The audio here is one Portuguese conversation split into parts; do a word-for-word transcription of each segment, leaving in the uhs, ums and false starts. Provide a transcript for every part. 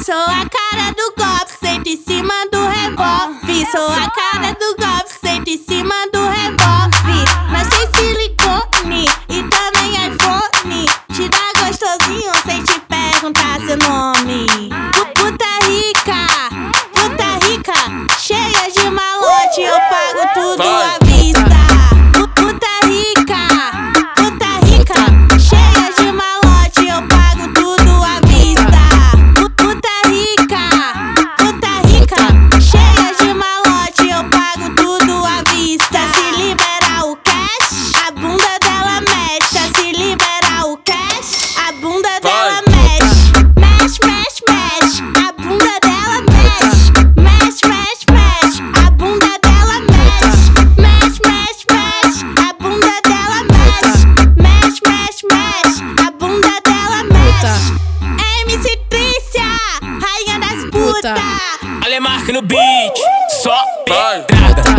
Sou a cara do golpe, senta em cima do revólver. Sou a cara do golpe, senta em cima do revólver. Mas tem silicone e também iPhone. Te dá gostosinho sem te perguntar seu nome. Puta rica, puta rica, cheia de malote, eu pago tudo à vista. Puta rica, puta rica, cheia de malote, eu pago tudo à vista. Puta rica, puta rica, cheia de malote, eu pago tudo à vista. Se liberar o cash, a bunda dela mexe. Se liberar o cash, a bunda dela mexe. Mexe, mexe, mexe, a bunda dela mexe. Mexe, mexe, mexe, a bunda dela mexe. Mexe, mexe, mexe, a bunda dela mexe. Mexe, mexe, mexe, a bunda dela mexe. M C Trícia, rainha das putas. Alemarque no beat, só Vai. pedrada.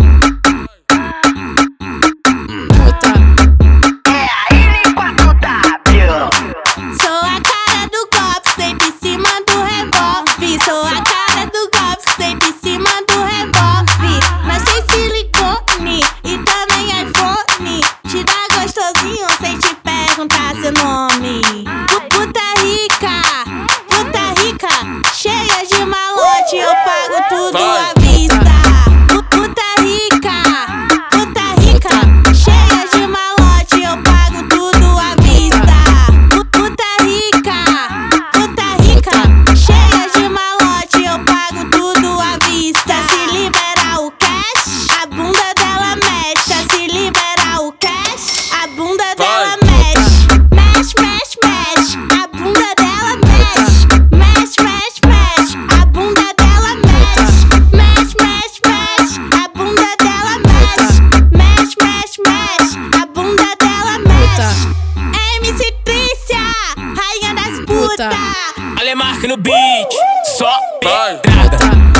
Sou a cara do golpe, senta em cima do revólver. Sou a cara do golpe, senta em cima do revólver. Mas tem silicone e também iPhone. Te dá gostosinho sem te perguntar seu nome. Puta rica, puta rica, cheia de malote, eu pago tudo à vista. Puta rica, puta rica, cheia de malote, eu pago tudo à vista. Puta rica, puta rica, cheia de malote, eu pago tudo à vista. Se liberar o cash, a bunda dela mexe. Se liberar o cash, a bunda dela mexe. Mexe, mexe, mexe, a bunda dela mexe. Mexe, mexe, mexe, a bunda dela mexe. Mexe, mexe, mexe, a bunda dela mexe. Mexe, mexe, mexe, a bunda dela mexe. M C Trícia, rainha das putas. Alemarque no beat, só Vai. pedrada.